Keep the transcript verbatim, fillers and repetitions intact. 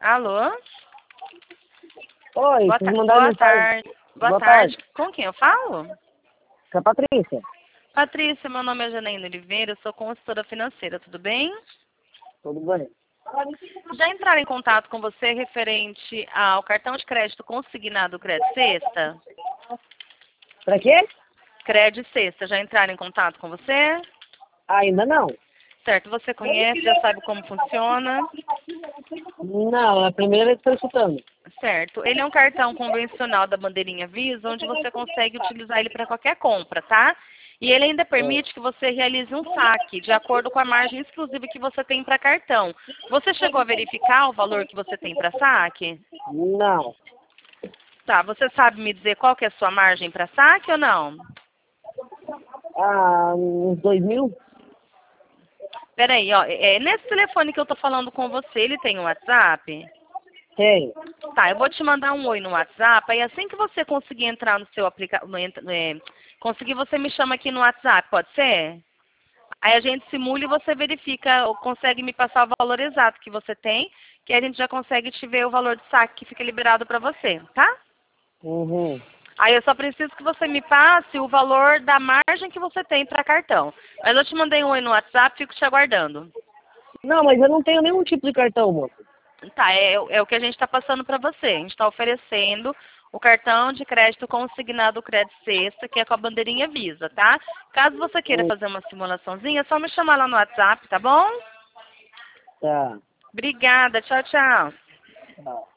Alô? Oi, Boa, vocês ta mandaram boa mensagem. tarde. Boa, Boa tarde. tarde. Com quem eu falo? Com a Patrícia. Patrícia, meu nome é Janaína Oliveira, eu sou consultora financeira, tudo bem? Tudo bem? Já entraram em contato com você referente ao cartão de crédito consignado Crédito Sexta? Pra quê? Crédito Sexta, já entraram em contato com você? Ainda não. Certo, você conhece, já sabe como funciona? Não, é a primeira vez que estou escutando. Certo. Ele é um cartão convencional da bandeirinha Visa, onde você consegue utilizar ele para qualquer compra, tá? E ele ainda permite que você realize um saque, de acordo com a margem exclusiva que você tem para cartão. Você chegou a verificar o valor que você tem para saque? Não. Tá, você sabe me dizer qual que é a sua margem para saque ou não? Ah, uns dois mil? Peraí, ó, é, nesse telefone que eu tô falando com você, ele tem um WhatsApp? Tem. Tá, eu vou te mandar um oi no WhatsApp, aí assim que você conseguir entrar no seu aplicativo, é, conseguir, você me chama aqui no WhatsApp, pode ser? Aí a gente simula e você verifica, ou consegue me passar o valor exato que você tem, que a gente já consegue te ver o valor de saque que fica liberado para você, tá? Uhum. Aí eu só preciso que você me passe o valor da margem que você tem para cartão. Mas eu te mandei um oi no WhatsApp, fico te aguardando. Não, mas eu não tenho nenhum tipo de cartão, moço. Tá, é, é o que a gente está passando para você. A gente está oferecendo o cartão de crédito consignado Crédito Sexta, que é com a bandeirinha Visa, tá? Caso você queira Hum, fazer uma simulaçãozinha, é só me chamar lá no WhatsApp, tá bom? Tá. Obrigada, tchau, tchau. Tá.